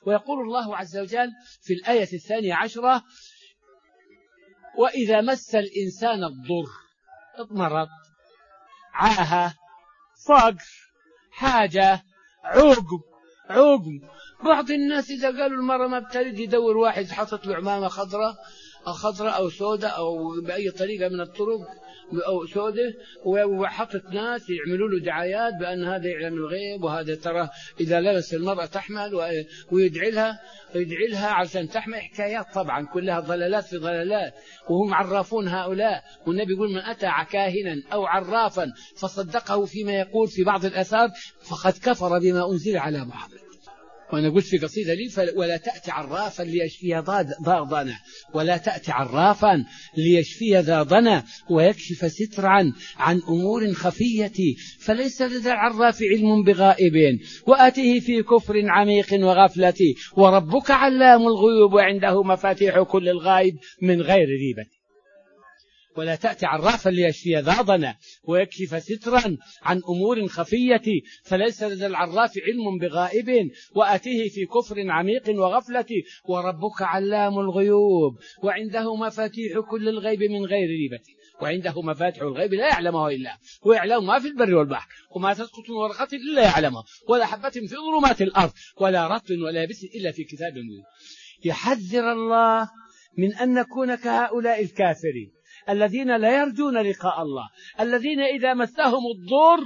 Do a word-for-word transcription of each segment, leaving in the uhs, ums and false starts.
ويقول الله عز وجل في الآية الثانية عشرة: وإذا مس الإنسان الضر، مرض، عاهة، فقر، حاجة، عقم عقم بعض الناس إذا قالوا المرة ما بتلد يدور واحد حاطط له عمامة خضراء أو خضراء أو سوداء أو بأي طريقة من الطرق أو سوداء، وحطت ناس يعملوا له دعايات بأن هذا يعلم الغيب وهذا ترى إذا لبس المرأة تحمل، ويدعي لها يدعي لها عشان تحمل. حكايات طبعا كلها ضلالات في ضلالات، وهم عرافون هؤلاء. والنبي يقول: من أتى كاهنا أو عرافا فصدقه فيما يقول في بعض الآثار فقد كفر بما أنزل على محمد. وأنا قلت في قصيدة لي: ولا تأتي عرافا ليشفي ضاغضنا، ولا تأتي عرافا ليشفي ضاغضنا ويكشف سترا عن أمور خفية، فليس لدى العراف علم بغائب، وآته في كفر عميق وغفلة، وربك علام الغيوب وعنده مفاتيح كل الغائب من غير ريبة. ولا تأتي عرافا ليشفي ضاغضنا ويكشف سترا عن أمور خفية، فليس لدى العراف علم بغائب، وآته في كفر عميق وغفلة، وربك علام الغيوب وعنده مفاتيح كل الغيب من غير ريبة. وعنده مفاتيح الغيب لا يعلمها إلا هو، ويعلم ما في البر والبحر، وما تسقط من ورقة إلا يعلمها، ولا حبة في ظلمات الأرض، ولا رطب ولا يابس إلا في كتاب مبين. يحذر الله من أن نكون كهؤلاء الكافرين الذين لا يرجون لقاء الله، الذين إذا مسهم الضر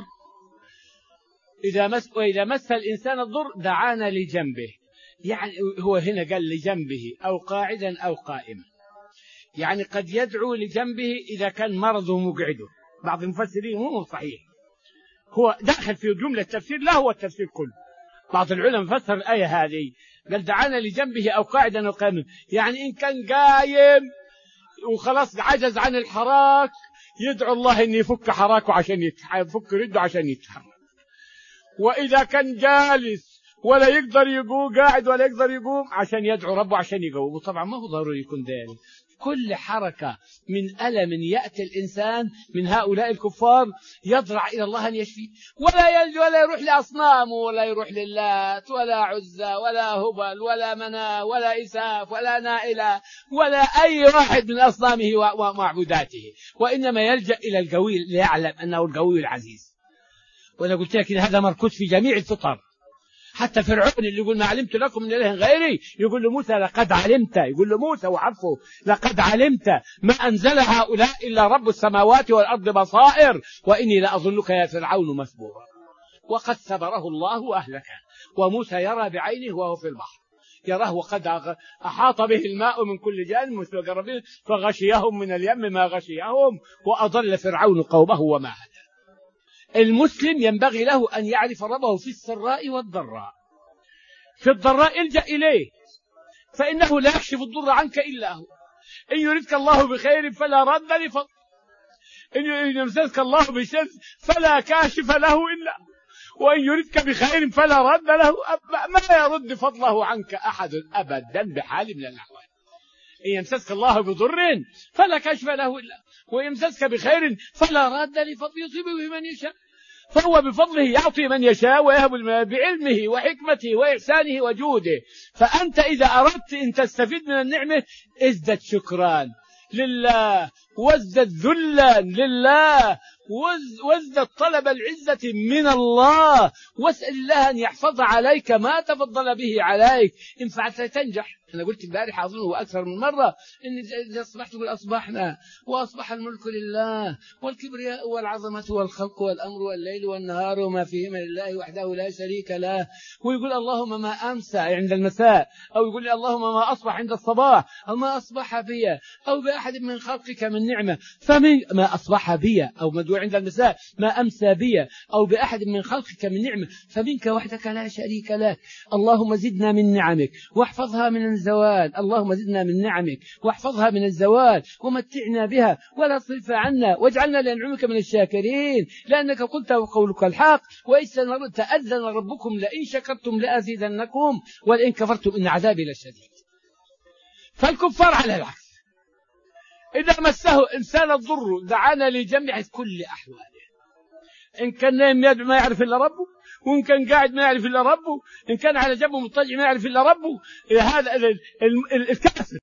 إذا مس وإذا مس الإنسان الضر دعانا لجنبه. يعني هو هنا قال لجنبه أو قاعدا أو قائما، يعني قد يدعو لجنبه إذا كان مرضه مقعده. بعض المفسرين مو صحيح، هو داخل في جملة تفسير لا هو التفسير كله. بعض العلماء فسر الآية هذه قال دعانا لجنبه أو قاعدا أو قائما، يعني إن كان قايم وخلاص عجز عن الحراك يدعو الله أن يفك حراكه عشان يفك رده عشان يتحرك. وإذا كان جالس ولا يقدر يقوم، قاعد ولا يقدر يقوم، عشان يدعو ربه عشان يقوم. وطبعا ما هو ضروري يكون ذلك. كل حركة من ألم يأتي الإنسان من هؤلاء الكفار يضرع إلى الله أن يشفي، ولا يلجأ ولا يروح لأصنامه ولا يروح للات ولا عزة ولا هبل ولا مناه ولا إساف ولا نائلة ولا أي واحد من أصنامه ومعبوداته، وإنما يلجأ إلى القوي ليعلم أنه القوي العزيز. وأنا قلت لك إن هذا مركوز في جميع الفطر. حتى فرعون اللي يقول ما علمت لكم من إله غيري يقول له موسى لقد علمت، يقول له موسى وعفه لقد علمت ما أنزل هؤلاء إلا رب السماوات والأرض بصائر وإني لأظنك يا فرعون مسبورا. وقد ثبره الله وأهلكه، وموسى يرى بعينه وهو في البحر، يراه وقد أحاط به الماء من كل جانب مثل قربين فغشيهم من اليم ما غشيهم وأضل فرعون قومه وما هدى. المسلم ينبغي له أن يعرف ربه في السراء والضراء. في الضراء الجأ إليه فإنه لا يكشف الضر عنك إلا هو. إن يردك الله بخير فلا رد لفضله، إن يمسسك الله بشر فلا كاشف له إلا هو، وإن يردك بخير فلا رد له. ما يرد فضله عنك أحد أبدا بحال من الأحوال. إن يمسسك الله بضر فلا كاشف له إلا هو، وإن يمسسك بخير فلا رد لفضله يصيب به من يشاء، فهو بفضله يعطي من يشاء ويهب بعلمه وحكمته وإحسانه وجوده. فأنت إذا أردت أن تستفيد من النعمة ازدد شكرا لله، وازدد ذلا لله، وازدد طلب العزة من الله، واسأل الله أن يحفظ عليك ما تفضل به عليك. إن فعلت تنجح. أنا قلت امبارح أظنه أكثر من مرة إن إذا أصبحت قل أصبحنا وأصبح الملك لله والكبرياء والعظمة والخلق والأمر والليل والنهار وما فيهما لله وحده لا شريك له. ويقول اللهم ما أمسى عند المساء، أو يقول اللهم ما أصبح عند الصباح، أو ما أصبح بي أو بأحد من خلقك من نعمة. فمن ما أصبح بي أو مدعو عند المساء ما أمسى بي أو بأحد من خلقك من نعمة فمنك وحدك لا شريك لك. اللهم زدنا من نعمك واحفظها من الزوال، اللهم زدنا من نعمك واحفظها من الزوال ومتعنا بها ولا تصرف عنا واجعلنا لنعمك من الشاكرين، لأنك قلت وقولك الحق وإذ تأذن ربكم لئن شكرتم لأزيدنكم ولئن كفرتم إن عذابي لشديد. فالكفار على العكس إذا مسه إنسان الضر دعانا لجمع كل أحواله، إن كان نايم يدعو ما يعرف إلا ربه، وإن كان قاعد ما يعرف إلا ربه، إن كان على جنبه مضطجع ما يعرف إلا ربه. هذا الكافر